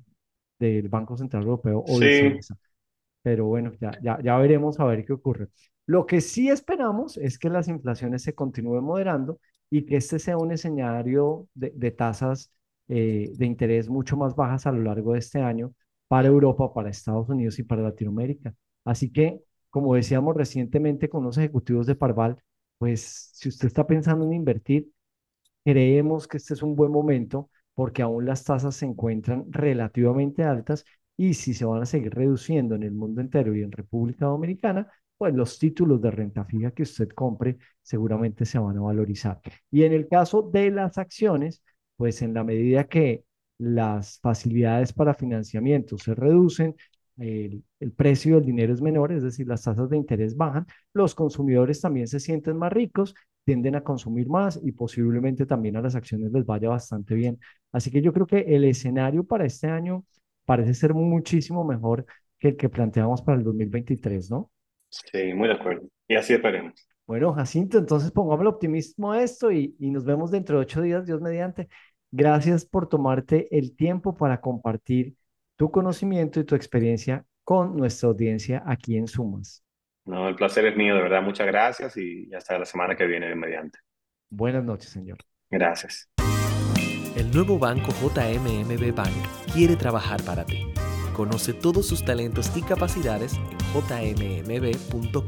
S3: del Banco Central Europeo o
S9: sí,
S3: viceversa. Pero bueno, ya veremos a ver qué ocurre. Lo que sí esperamos es que las inflaciones se continúen moderando y que este sea un escenario de tasas de interés mucho más bajas a lo largo de este año para Europa, para Estados Unidos y para Latinoamérica. Así que, como decíamos recientemente con los ejecutivos de Parval, pues si usted está pensando en invertir, creemos que este es un buen momento porque aún las tasas se encuentran relativamente altas y si se van a seguir reduciendo en el mundo entero y en República Dominicana, pues los títulos de renta fija que usted compre seguramente se van a valorizar. Y en el caso de las acciones, pues en la medida que las facilidades para financiamiento se reducen, el precio del dinero es menor, es decir, las tasas de interés bajan, los consumidores también se sienten más ricos, tienden a consumir más y posiblemente también a las acciones les vaya bastante bien. Así que yo creo que el escenario para este año parece ser muchísimo mejor que el que planteamos para el 2023, ¿no?
S9: sí, muy de acuerdo. Y así esperemos.
S3: Bueno, Jacinto, entonces pongamos el optimismo a esto y nos vemos dentro de 8 días, Dios mediante. Gracias por tomarte el tiempo para compartir tu conocimiento y tu experiencia con nuestra audiencia aquí en Sumas.
S9: No, el placer es mío, de verdad. Muchas gracias y hasta la semana que viene, mediante.
S3: Buenas noches, señor.
S9: Gracias.
S10: El nuevo banco JMMB Bank quiere trabajar para ti. Conoce todos sus talentos y capacidades en jmmb.com.do.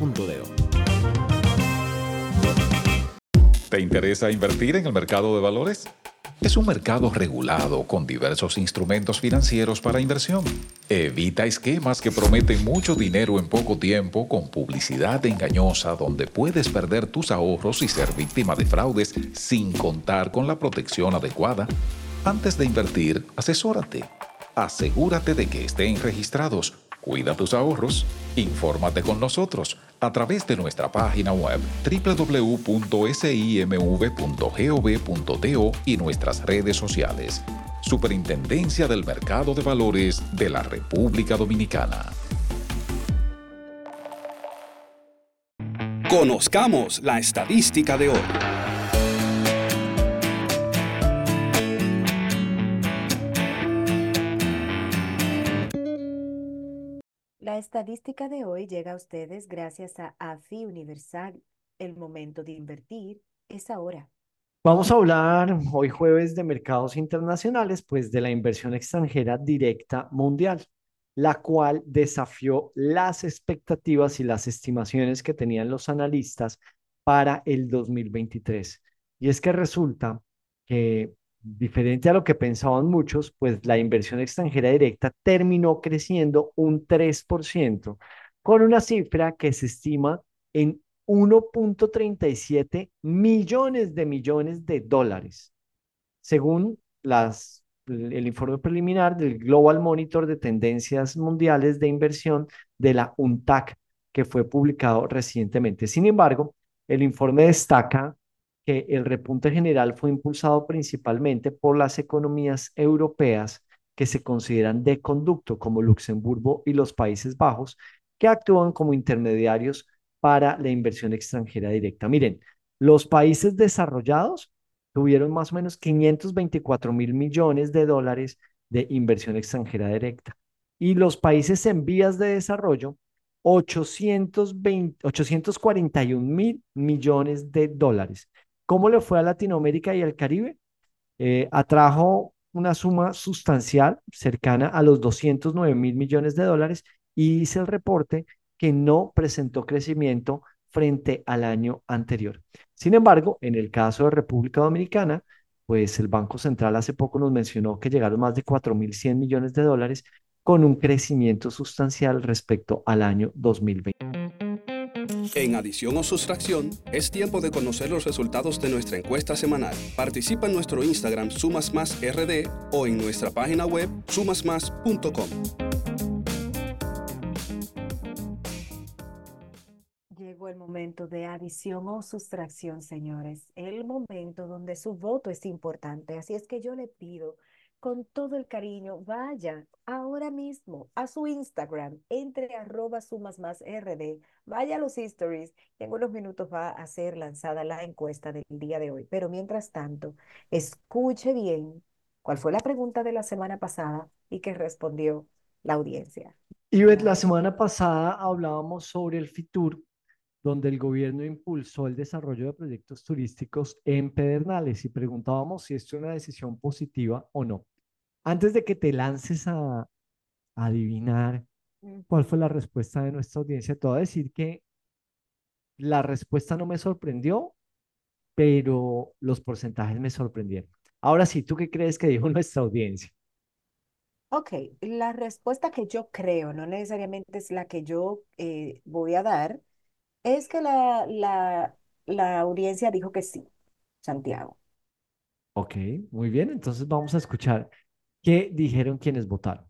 S11: ¿Te interesa invertir en el mercado de valores? Es un mercado regulado con diversos instrumentos financieros para inversión. Evita esquemas que prometen mucho dinero en poco tiempo con publicidad engañosa donde puedes perder tus ahorros y ser víctima de fraudes sin contar con la protección adecuada. Antes de invertir, asesórate. Asegúrate de que estén registrados. Cuida tus ahorros. Infórmate con nosotros a través de nuestra página web www.simv.gov.do y nuestras redes sociales. Superintendencia del Mercado de Valores de la República Dominicana.
S1: Conozcamos la estadística de hoy.
S2: La estadística de hoy llega a ustedes gracias a AFI Universal. El momento de invertir es ahora.
S3: Vamos a hablar hoy jueves de mercados internacionales, pues de la inversión extranjera directa mundial, la cual desafió las expectativas y las estimaciones que tenían los analistas para el 2023. Y es que resulta que, diferente a lo que pensaban muchos, pues la inversión extranjera directa terminó creciendo un 3%, con una cifra que se estima en 1,37 millones de dólares, según el informe preliminar del Global Monitor de Tendencias Mundiales de Inversión de la UNTAC, que fue publicado recientemente. Sin embargo, el informe destaca que el repunte general fue impulsado principalmente por las economías europeas que se consideran de conducto, como Luxemburgo y los Países Bajos, que actúan como intermediarios para la inversión extranjera directa. Miren, los países desarrollados tuvieron más o menos 524 mil millones de dólares de inversión extranjera directa. Y los países en vías de desarrollo, 841 mil millones de dólares. ¿Cómo le fue a Latinoamérica y al Caribe? Atrajo una suma sustancial cercana a los 209.000 millones de dólares y dice el reporte que no presentó crecimiento frente al año anterior. Sin embargo, en el caso de República Dominicana, pues el Banco Central hace poco nos mencionó que llegaron más de 4.100 millones de dólares con un crecimiento sustancial respecto al año 2020.
S1: En adición o sustracción, es tiempo de conocer los resultados de nuestra encuesta semanal. Participa en nuestro Instagram SumasMásRD o en nuestra página web sumasmás.com.
S2: Llegó el momento de adición o sustracción, señores. El momento donde su voto es importante. Así es que yo le pido con todo el cariño, vaya ahora mismo a su Instagram, entre @sumasmásRD, vaya a los stories y en unos minutos va a ser lanzada la encuesta del día de hoy. Pero mientras tanto, escuche bien cuál fue la pregunta de la semana pasada y que respondió la audiencia.
S3: Ivette, la semana pasada hablábamos sobre el FITUR, donde el gobierno impulsó el desarrollo de proyectos turísticos en Pedernales y preguntábamos si esto es una decisión positiva o no. Antes de que te lances a adivinar cuál fue la respuesta de nuestra audiencia, te voy a decir que la respuesta no me sorprendió, pero los porcentajes me sorprendieron. Ahora sí, ¿tú qué crees que dijo nuestra audiencia?
S2: Ok, la respuesta que yo creo, no necesariamente es la que yo voy a dar, es que la audiencia dijo que sí, Santiago.
S3: Ok, muy bien, entonces vamos a escuchar qué dijeron quienes votaron.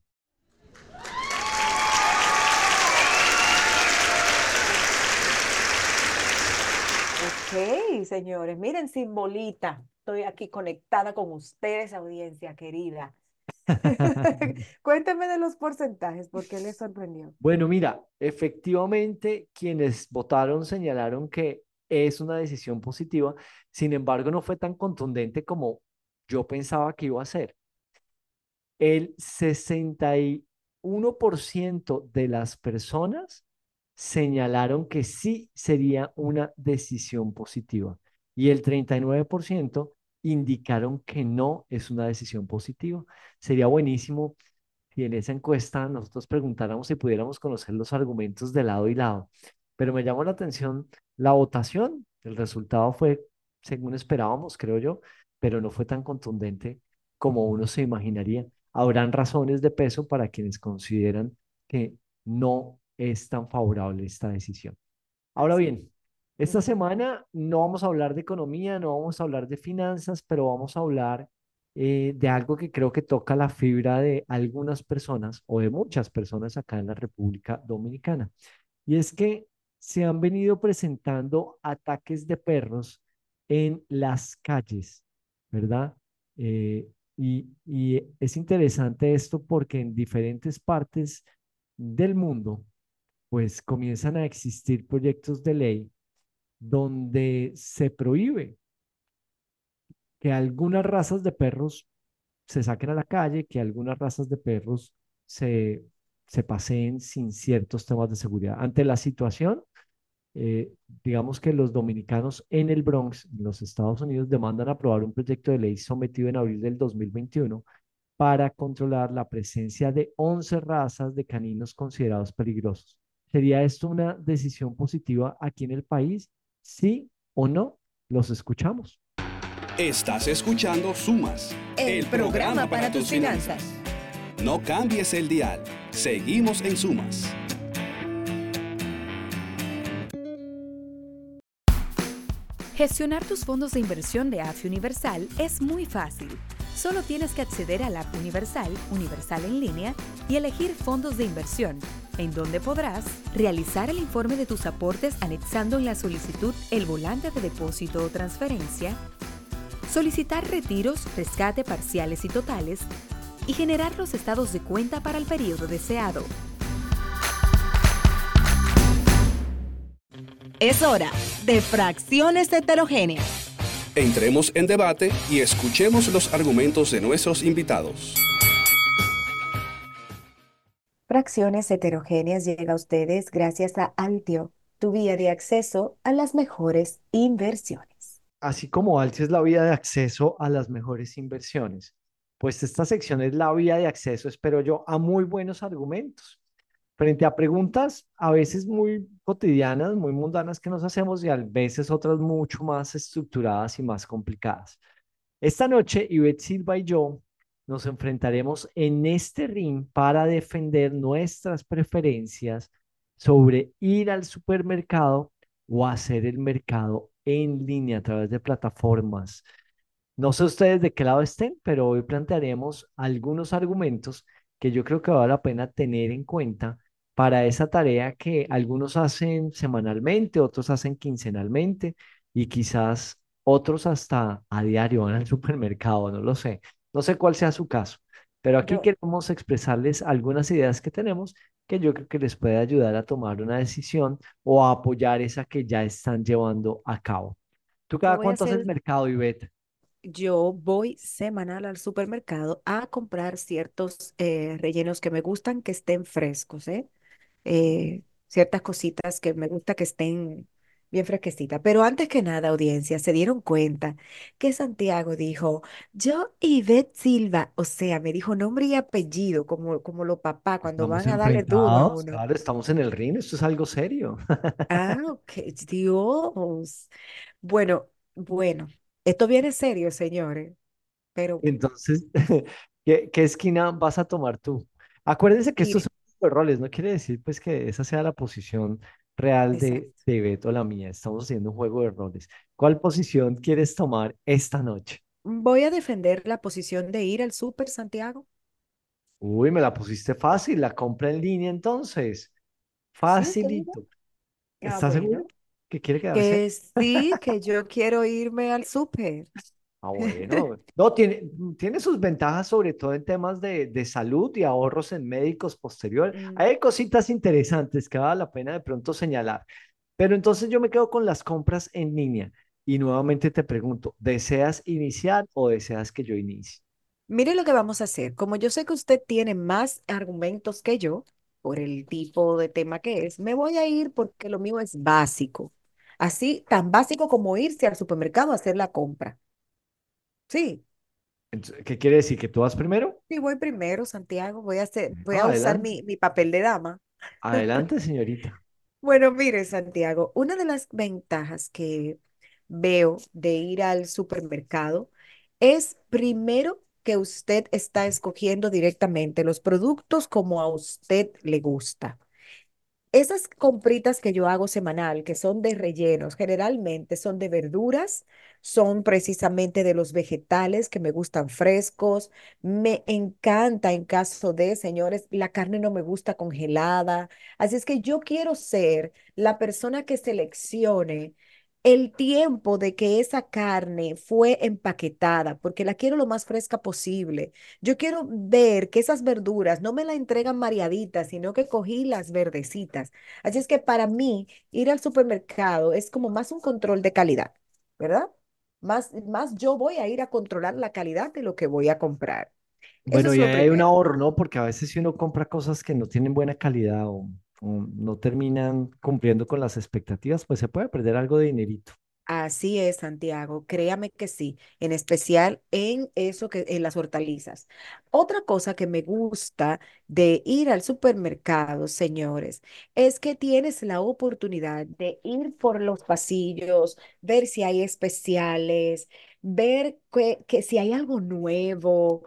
S2: Ok, señores, miren, sin bolita, estoy aquí conectada con ustedes, audiencia querida. Cuénteme de los porcentajes, ¿por qué les sorprendió?
S3: Bueno, mira, efectivamente quienes votaron señalaron que es una decisión positiva, sin embargo no fue tan contundente como yo pensaba que iba a ser. El 61% de las personas señalaron que sí sería una decisión positiva y el 39% indicaron que no es una decisión positiva. Sería buenísimo si en esa encuesta nosotros preguntáramos si pudiéramos conocer los argumentos de lado y lado. Pero me llamó la atención la votación. El resultado fue, según esperábamos, creo yo, pero no fue tan contundente como uno se imaginaría. Habrán razones de peso para quienes consideran que no es tan favorable esta decisión. Ahora bien, esta semana no vamos a hablar de economía, no vamos a hablar de finanzas, pero vamos a hablar de algo que creo que toca la fibra de algunas personas o de muchas personas acá en la República Dominicana. Y es que se han venido presentando ataques de perros en las calles, ¿verdad? Eh, y es interesante esto porque en diferentes partes del mundo, pues comienzan a existir proyectos de ley donde se prohíbe que algunas razas de perros se saquen a la calle, que algunas razas de perros se, se paseen sin ciertos temas de seguridad. Ante la situación, digamos que los dominicanos en el Bronx, en los Estados Unidos, demandan aprobar un proyecto de ley sometido en abril del 2021 para controlar la presencia de 11 razas de caninos considerados peligrosos. ¿Sería esto una decisión positiva aquí en el país? ¿Sí o no? Los escuchamos.
S1: Estás escuchando Sumas, el programa para tus finanzas. No cambies el dial. Seguimos en Sumas.
S12: Gestionar tus fondos de inversión de AFI Universal es muy fácil. Solo tienes que acceder a la app Universal, Universal en línea, y elegir fondos de inversión, en donde podrás realizar el informe de tus aportes anexando en la solicitud el volante de depósito o transferencia, solicitar retiros, rescate parciales y totales, y generar los estados de cuenta para el periodo deseado.
S8: Es hora de fracciones heterogéneas.
S1: Entremos en debate y escuchemos los argumentos de nuestros invitados.
S2: Fracciones heterogéneas llega a ustedes gracias a Altio, tu vía de acceso a las mejores inversiones.
S3: Así como Alti es la vía de acceso a las mejores inversiones, pues esta sección es la vía de acceso, espero yo, a muy buenos argumentos frente a preguntas a veces muy cotidianas, muy mundanas que nos hacemos y a veces otras mucho más estructuradas y más complicadas. Esta noche, Ivette Silva y yo nos enfrentaremos en este ring para defender nuestras preferencias sobre ir al supermercado o hacer el mercado en línea a través de plataformas. No sé ustedes de qué lado estén, pero hoy plantearemos algunos argumentos que yo creo que vale la pena tener en cuenta para esa tarea que algunos hacen semanalmente, otros hacen quincenalmente y quizás otros hasta a diario van al supermercado, no lo sé. No sé cuál sea su caso, pero aquí
S2: Yo,
S3: queremos expresarles algunas ideas que tenemos que yo creo que les puede ayudar a tomar una decisión o a apoyar esa que ya están llevando a cabo. ¿Tú
S2: yo
S3: cada
S2: voy a
S3: cuánto haces
S2: hacer,
S3: mercado, Ivette?
S2: yo voy semanal al supermercado a comprar ciertos rellenos que me gustan que estén frescos, ¿eh? Ciertas cositas que me gusta que estén bien fresquecitas. Pero antes que nada, audiencia, se dieron cuenta que Santiago dijo, yo Ivette Silva, o sea, me dijo nombre y apellido, como los papás cuando
S3: Estamos
S2: van a darle duro a
S3: enfrentados,
S2: uno.
S3: claro, estamos en el ring, esto es algo serio.
S2: Ah, ok, Dios. Bueno, bueno, esto viene serio, señores, pero
S3: Entonces, ¿qué esquina vas a tomar tú? Acuérdense que estos
S2: mire,
S3: son los roles, no quiere decir pues que esa sea la posición real
S2: exacto.
S3: de Beto o la mía, estamos haciendo un juego de roles. ¿Cuál posición quieres tomar esta noche?
S2: Voy a defender la posición de ir al Super Santiago.
S3: Uy, me la pusiste fácil, la compra en línea entonces.
S2: Sí, seguro.
S3: Facilito.
S2: Ah,
S3: ¿Estás seguro
S2: bueno.
S3: que quiere quedarse?
S2: Que sí, que yo quiero irme al súper.
S3: Ah, bueno. No, tiene sus ventajas, sobre todo en temas de salud y ahorros en médicos posterior.
S2: Mm,
S3: Hay cositas interesantes que vale la pena de pronto señalar. Pero entonces yo me quedo con las compras en línea. Y nuevamente te pregunto, ¿deseas iniciar o deseas que yo inicie?
S2: Mire lo que vamos a hacer. Como yo sé que usted tiene más argumentos que yo por el tipo de tema que es, me voy a ir porque lo mío es básico. Así, tan básico como irse al supermercado a hacer la compra. Sí,
S3: ¿Qué quiere decir? ¿Que tú vas primero?
S2: sí, voy primero, Santiago. Voy
S3: Ah,
S2: a usar
S3: adelante.
S2: mi papel de dama.
S3: Adelante, señorita.
S2: Bueno, mire, Santiago, una de las ventajas que veo de ir al supermercado es primero que usted está escogiendo directamente los productos como a usted le gusta. Esas compritas que yo hago semanal, que son de rellenos, generalmente son de verduras, son precisamente de los vegetales que me gustan frescos. Me encanta en caso de, señores, la carne no me gusta congelada. Así es que yo quiero ser la persona que seleccione el tiempo de que esa carne fue empaquetada, porque la quiero lo más fresca posible. Yo quiero ver que esas verduras no me la entregan mareaditas, sino que cogí las verdecitas. Así es que para mí, ir al supermercado es como más un control de calidad, ¿verdad? Más yo voy a ir a controlar la calidad de lo que voy a comprar. Eso
S3: Bueno,
S2: es
S3: y
S2: lo
S3: ahí hay un
S2: primero.
S3: ahorro, ¿no? Porque a veces si uno compra cosas que no tienen buena calidad o no terminan cumpliendo con las expectativas, pues se puede perder algo de dinerito.
S2: Así es, Santiago, créame que sí, en especial en eso que en las hortalizas. Otra cosa que me gusta de ir al supermercado, señores, es que tienes la oportunidad de ir por los pasillos, ver si hay especiales, ver que si hay algo nuevo.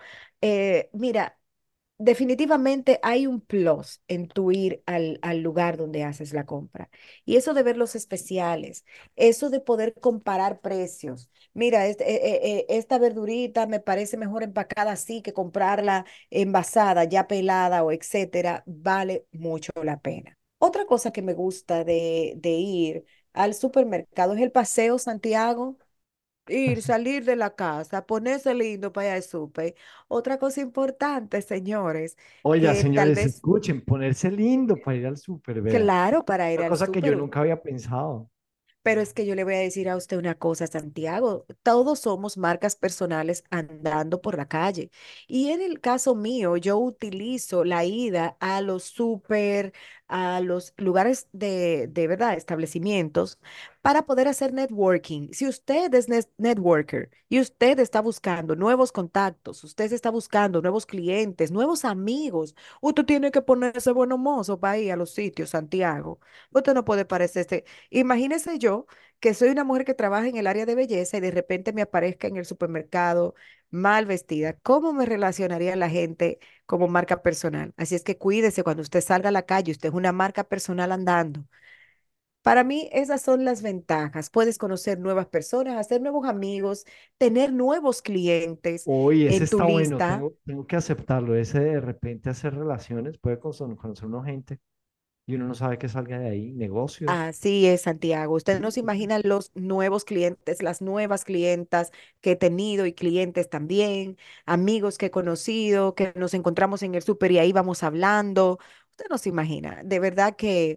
S2: Mira, definitivamente hay un plus en tu ir al lugar donde haces la compra. Y eso de ver los especiales, eso de poder comparar precios. Mira, esta verdurita me parece mejor empacada así que comprarla envasada, ya pelada o etcétera, vale mucho la pena. Otra cosa que me gusta de ir al supermercado es el paseo Santiago. Ir, salir de la casa, ponerse lindo para ir al súper. Otra cosa importante, señores,
S3: Oiga,
S2: que tal
S3: señores,
S2: vez,
S3: escuchen, ponerse lindo para ir al súper, vea.
S2: claro, para ir
S3: Una
S2: al
S3: cosa que yo
S2: súper.
S3: nunca había pensado.
S2: Pero es que yo le voy a decir a usted una cosa, Santiago. Todos somos marcas personales andando por la calle. Y en el caso mío, yo utilizo la ida a los súper, a los lugares de verdad, establecimientos, para poder hacer networking. Si usted es networker y usted está buscando nuevos contactos, usted está buscando nuevos clientes, nuevos amigos, usted tiene que ponerse bueno mozo para ir a los sitios, Santiago. Usted no puede parecerse. Imagínese yo que soy una mujer que trabaja en el área de belleza y de repente me aparezca en el supermercado mal vestida. ¿Cómo me relacionaría la gente como marca personal? Así es que cuídese cuando usted salga a la calle, usted es una marca personal andando. Para mí, esas son las ventajas. Puedes conocer nuevas personas, hacer nuevos amigos, tener nuevos clientes
S3: Hoy ese
S2: en tu
S3: está bueno,
S2: lista.
S3: tengo que aceptarlo. Ese de repente hacer relaciones, puede conocer uno gente y uno no sabe que salga de ahí, negocios.
S2: Así es, Santiago. Usted no se
S3: Sí, sí.
S2: imagina los nuevos clientes, las nuevas clientas que he tenido y clientes también, amigos que he conocido, que nos encontramos en el súper y ahí vamos hablando. Usted no se imagina. De verdad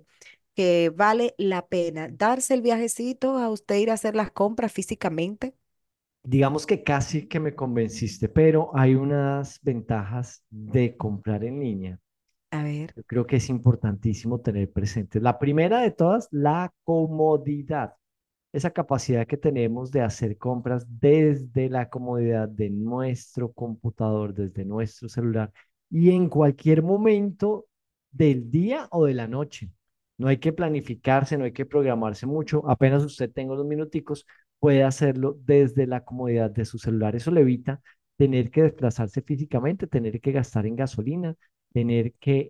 S2: que vale la pena darse el viajecito a usted ir a hacer las compras físicamente.
S3: Digamos que casi que me convenciste, pero hay unas ventajas de comprar en línea.
S2: A ver.
S3: Yo creo que es importantísimo tener presente. La primera de todas, la comodidad. Esa capacidad que tenemos de hacer compras desde la comodidad de nuestro computador, desde nuestro celular y en cualquier momento del día o de la noche. No hay que planificarse, no hay que programarse mucho. Apenas usted tenga unos minuticos, puede hacerlo desde la comodidad de su celular. Eso le evita tener que desplazarse físicamente, tener que gastar en gasolina, tener que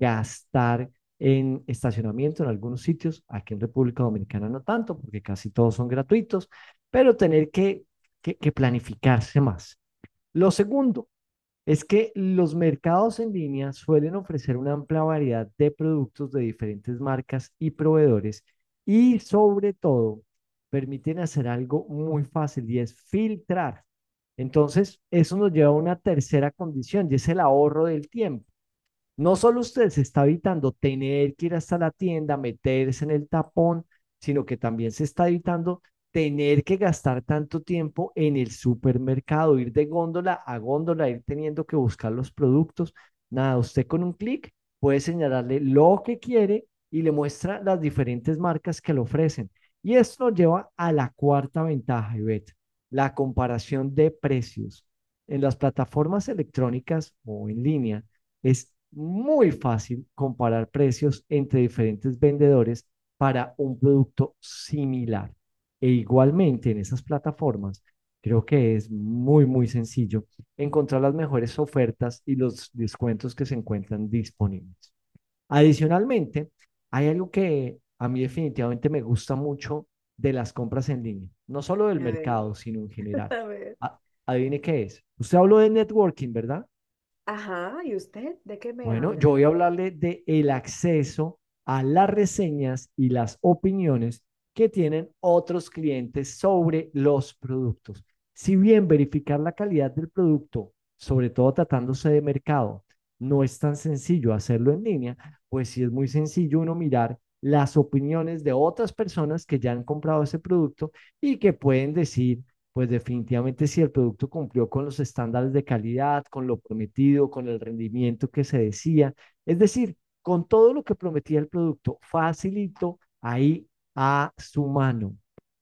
S3: gastar en estacionamiento en algunos sitios, aquí en República Dominicana no tanto, porque casi todos son gratuitos, pero tener que planificarse más. Lo segundo es que los mercados en línea suelen ofrecer una amplia variedad de productos de diferentes marcas y proveedores y sobre todo permiten hacer algo muy fácil y es filtrar. Entonces, eso nos lleva a una tercera condición y es el ahorro del tiempo. No solo usted se está evitando tener que ir hasta la tienda, meterse en el tapón, sino que también se está evitando tener que gastar tanto tiempo en el supermercado, ir de góndola a góndola, ir teniendo que buscar los productos. Nada, usted con un clic puede señalarle lo que quiere y le muestra las diferentes marcas que le ofrecen. Y esto nos lleva a la cuarta ventaja, Ivette, la comparación de precios. En las plataformas electrónicas o en línea, es muy fácil comparar precios entre diferentes vendedores para un producto similar. E igualmente en esas plataformas, creo que es muy sencillo encontrar las mejores ofertas y los descuentos que se encuentran disponibles. Adicionalmente, hay algo que a mí definitivamente me gusta mucho de las compras en línea, no solo del
S2: A ver,
S3: mercado, sino en general.
S2: a ver.
S3: Adivine qué es. Usted habló de networking, ¿verdad?
S2: Ajá, ¿y usted de qué me
S3: Bueno, yo
S2: habla?
S3: voy a hablarle de el acceso a las reseñas y las opiniones que tienen otros clientes sobre los productos. Si bien verificar la calidad del producto, sobre todo tratándose de mercado, no es tan sencillo hacerlo en línea, pues sí es muy sencillo uno mirar las opiniones de otras personas que ya han comprado ese producto y que pueden decir pues definitivamente si el producto cumplió con los estándares de calidad, con lo prometido, con el rendimiento que se decía, es decir, con todo lo que prometía el producto, facilito ahí a su mano.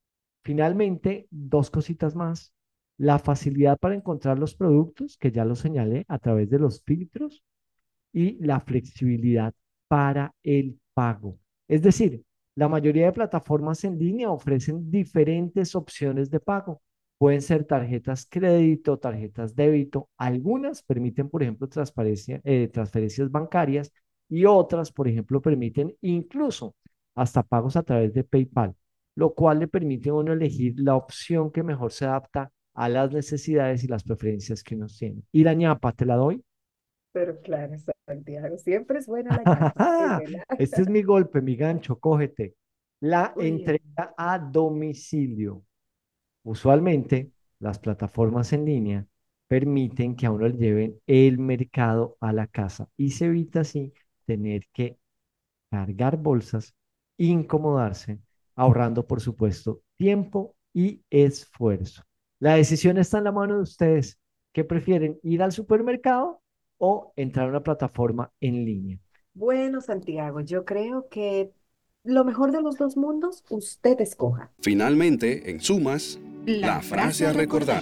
S3: Finalmente, dos cositas más. La facilidad para encontrar los productos, que ya lo señalé a través de los filtros, y la flexibilidad para el pago. Es decir, la mayoría de plataformas en línea ofrecen diferentes opciones de pago. Pueden ser tarjetas crédito, tarjetas débito. Algunas permiten, por ejemplo, transferencias bancarias y otras, por ejemplo, permiten incluso hasta pagos a través de PayPal, lo cual le permite a uno elegir la opción que mejor se adapta a las necesidades y las preferencias que uno tiene. Y la ñapa, ¿te la doy?
S2: Pero claro, Santiago, siempre es buena la ñapa, démela.
S3: Este es mi golpe, mi gancho, cógete. La
S2: Muy bien.
S3: entrega a domicilio. Usualmente, las plataformas en línea permiten que a uno le lleven el mercado a la casa y se evita así tener que cargar bolsas, incomodarse, ahorrando, por supuesto, tiempo y esfuerzo. La decisión está en la mano de ustedes. ¿Qué prefieren, ir al supermercado o entrar a una plataforma en línea?
S2: Bueno, Santiago, yo creo que lo mejor de los dos mundos, usted escoja.
S1: Finalmente, en sumas, la frase a recordar.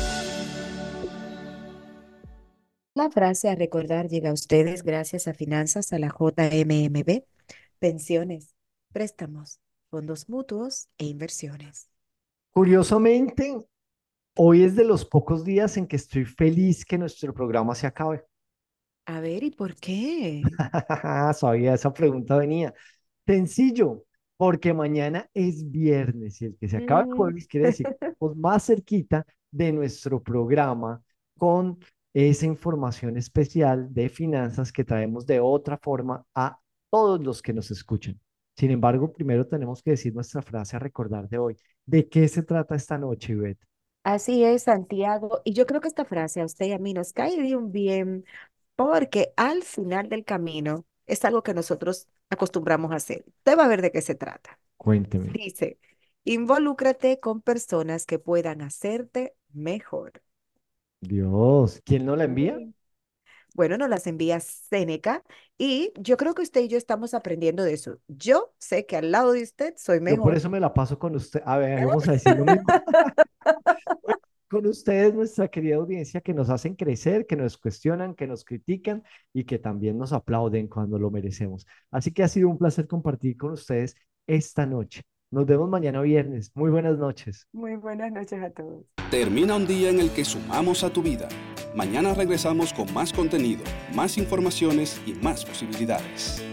S2: La frase a recordar llega a ustedes gracias a Finanzas a la JMMB, pensiones, préstamos, fondos mutuos e inversiones.
S3: Curiosamente, hoy es de los pocos días en que estoy feliz que nuestro programa se acabe.
S2: A ver, ¿y por qué?
S3: Sabía, esa pregunta venía. Sencillo, porque mañana es viernes y el que se acaba el jueves quiere decir que estamos más cerquita de nuestro programa con esa información especial de finanzas que traemos de otra forma a todos los que nos escuchan. Sin embargo, primero tenemos que decir nuestra frase a recordar de hoy. ¿De qué se trata esta noche, Ivette?
S2: Así es, Santiago. Y yo creo que esta frase a usted y a mí nos cae de un bien, porque al final del camino es algo que nosotros acostumbramos a hacer. Usted va a ver de qué se trata.
S3: Cuénteme.
S2: Dice, involúcrate con personas que puedan hacerte mejor.
S3: Dios, ¿quién no la envía?
S2: Mm. Bueno, nos las envía Séneca y yo creo que usted y yo estamos aprendiendo de eso. Yo sé que al lado de usted soy
S3: Yo por
S2: mejor.
S3: eso me la paso con usted. A ver, vamos a decir lo mismo. Con ustedes, nuestra querida audiencia, que nos hacen crecer, que nos cuestionan, que nos critican y que también nos aplauden cuando lo merecemos. Así que ha sido un placer compartir con ustedes esta noche. Nos vemos mañana viernes. Muy buenas noches.
S2: Muy buenas noches a todos.
S1: Termina un día en el que sumamos a tu vida. Mañana regresamos con más contenido, más informaciones y más posibilidades.